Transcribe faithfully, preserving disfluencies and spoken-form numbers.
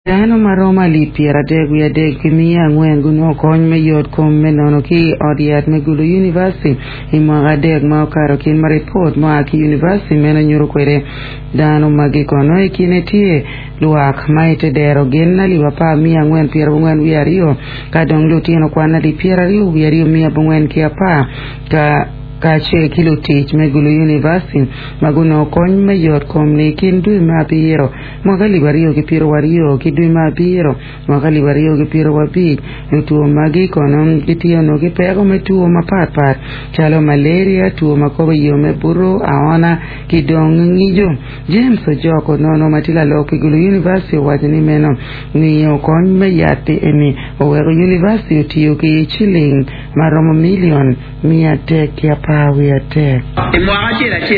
Dano maroma li piera deg wiya deg kimia ngwen guno kony me yot kom me nono ki odiat me gulu university ima adeg ma okaro kin ma report ma ki university mena nyuro kwere dano magi kono e kine tie luak maite dero gen na liwa pa mia ngwen piera ngwen wiya rio ka dong lutino kwana li piera rio wiya rio mia ngwen kia pa ka kache kilo teach me gulu university maguno kony me yot kom ne kin dui ma biro magali wario ki piro wario ki dui ma biro magali wario ki piro wabi nutuo magi kono kitio no ki pego me tuo ma pat pat chalo malaria tuo makobo yo me buru aona ki dong ngijo James Ojoko nono matila lo ki gulu university wajini meno ni yo kony me yate eni owego university utiyo ki chilling maromo million mia tek ya pa we attack.